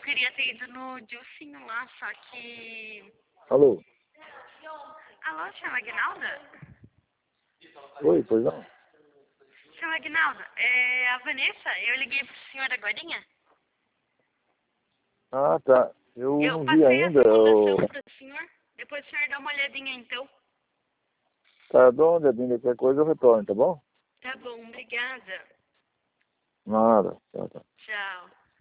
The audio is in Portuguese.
queria ter ido no Dilcinho lá, só que... Alô? Alô, senhora Aguinalda? Oi, pois não? Senhora Aguinalda, é a Vanessa, eu liguei pro senhor agorinha. Ah, tá. Eu Eu não vi passei a ainda. simulação pro senhor, depois o senhor dá uma olhadinha então. Tá, de onde qualquer coisa eu retorno, tá bom? Tá bom, obrigada. Nada. Tá, tá. Tchau.